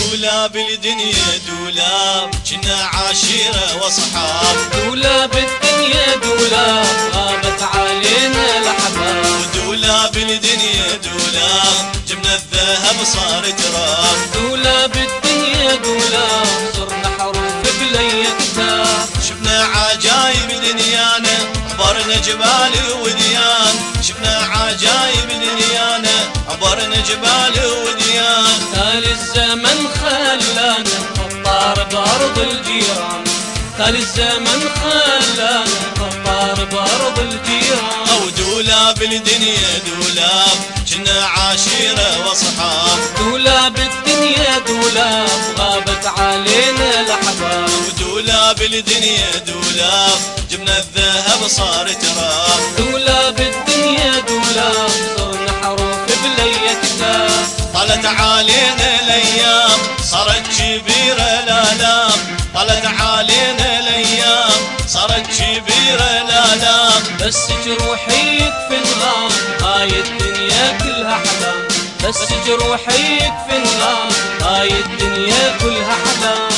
دولاب الدنيا دولاب كنا عاشيرة واصحاب. دولاب الدنيا دولاب غابت علينا الأحباب. ودولاب الدنيا دولاب جبنا الذهب صار تراب. دولاب الدنيا دولاب صرنا حروف بلي كتاب. شفنا عجايب دنيانا عبرنا جبال وديان. شفنا عجايب دنيانا عبرنا جبال وديان. تالي الزمن خلانا خطار بأرض الجيران. تالي الزمن خلانا خطار بأرض الجيران. أو دولاب الدنيا دولاب كنا عاشيرة واصحاب. دولاب الدنيا دولاب غابت علينا الأحباب. ودولاب الدنيا دولاب جبنا الذهب صار تراب. دولاب الدنيا دولاب صرنا حروف بلي كتاب. طلت علينا الايام صارت كبيره الالام. طلت علينا الايام صارت كبيره الالام. بس جروحي يكفي الغام هاي الدنيا كلها حلام. بس جروحي يكفي الغام هاي الدنيا كلها حلام.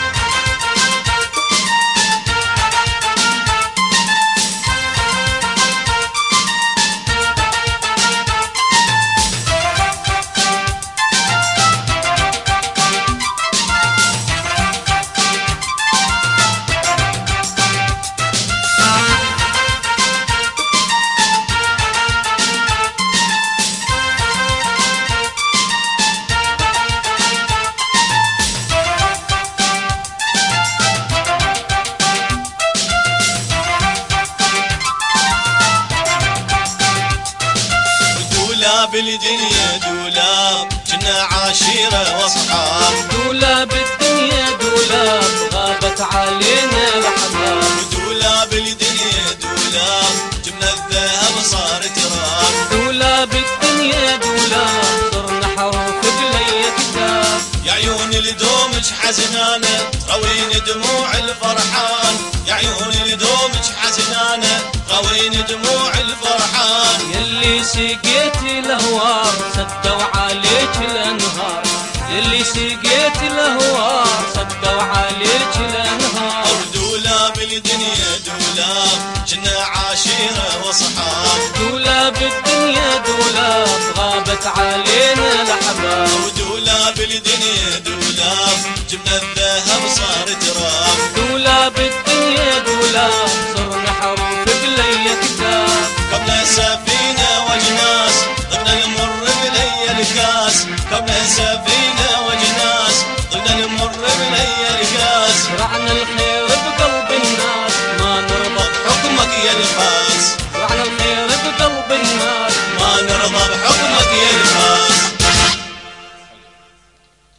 دولاب الدنيا دولاب كنا عاشيرة واصحاب. دولاب الدنيا دولاب غابت علينا الأحباب. ودولاب الدنيا دولاب جبنا الذهب صار تراب. دولاب الدنيا دولاب صرنا حروف بلي كتاب. يا عيون لدومك حزنانة روين دموع الفرحان. يا عيون لدومك حزنانة روين دموع الفرحان. يلي سقيت الأهوار سدوا عليك الأنهار. يلي سقيت الأهوار سدوا عليك الأنهار. دولاب الدنيا دولاب كنا عاشيرة واصحاب. دولاب الدنيا دولاب غابت علينا الأحباب. ودولاب الدنيا دولاب جبنا الذهب صار تراب. دولاب الدنيا دولاب صرنا حروف بلي كتاب. قبل سفينة وجناس ضمن المر بلي الكاس. قبل سفينة وجناس ضمن المر بلي الكاس. زرعنا الخير